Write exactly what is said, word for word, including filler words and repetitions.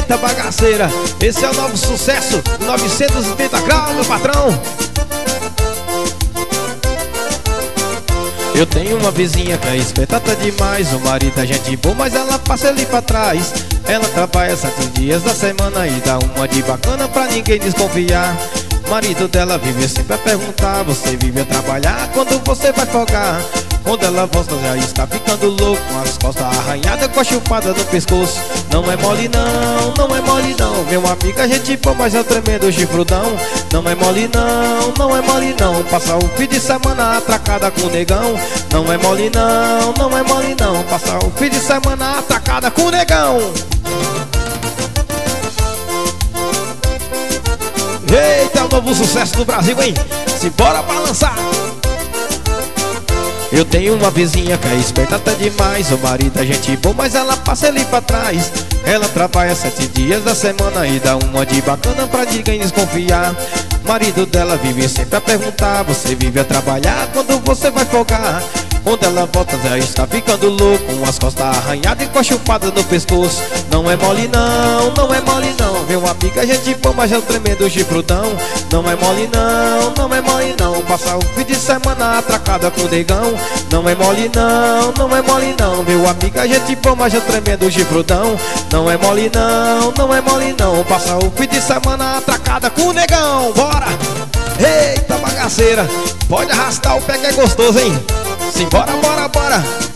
Eita bagaceira, esse é o novo sucesso, novecentos e trinta graus, meu patrão. Eu tenho uma vizinha que é esperta demais. O marido é gente boa, mas ela passa ali pra trás. Ela trabalha sete dias da semana e dá uma de bacana pra ninguém desconfiar. O marido dela vive sempre a perguntar: você vive a trabalhar, quando você vai folgar? Quando ela volta já está ficando louco, com as costas arranhadas, com a chupada no pescoço. Não é mole não, não é mole não. Meu amigo é gente boa, mas é um tremendo chifrudão. Não é mole não, não é mole não. Passar o fim de semana atracada com o negão. Não é mole não, não é mole não. Passar o fim de semana atracada com o negão. Eita, é o novo sucesso do Brasil, hein? Simbora balançar. Eu tenho uma vizinha que é esperta até demais. O marido é gente boa, mas ela passa ali pra trás. Ela trabalha sete dias da semana e dá uma de bacana pra ninguém desconfiar. O marido dela vive sempre a perguntar: você vive a trabalhar, quando você vai folgar? Quando ela volta já está ficando louco, com as costas arranhadas e com a chupada no pescoço. Não é mole não, não é mole não. Meu amigo é gente boa, mas é um tremendo chifrudão. Não é mole não, não é mole não. Passar o fim de semana atracada com o negão. Não é mole não, não é mole não. Meu amigo é gente boa, mas é um tremendo chifrudão. Não é mole não, não é mole não. Passar o fim de semana atracada com o negão. Bora! Eita bagaceira, pode arrastar o pé que é gostoso, hein? Simbora, bora, bora.